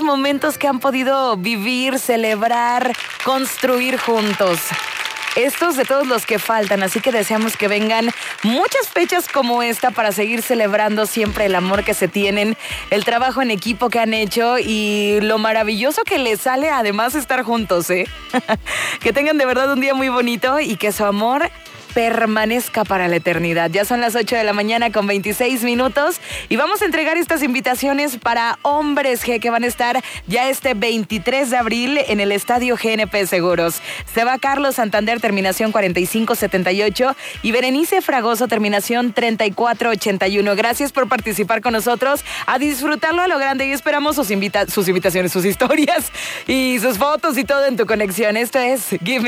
esos momentos que han podido vivir, celebrar, construir juntos. Estos de todos los que faltan, así que deseamos que vengan muchas fechas como esta para seguir celebrando siempre el amor que se tienen, el trabajo en equipo que han hecho y lo maravilloso que les sale además estar juntos, ¿eh? Que tengan de verdad un día muy bonito y que su amor permanezca para la eternidad. Ya son las 8 de la mañana con 26 minutos y vamos a entregar estas invitaciones para Hombres G que van a estar ya este 23 de abril en el Estadio GNP Seguros. Se va Carlos Santander, terminación 4578 y Berenice Fragoso, terminación 3481. Gracias por participar con nosotros, a disfrutarlo a lo grande y esperamos sus invitaciones, sus historias y sus fotos y todo en tu conexión. Esto es Give Me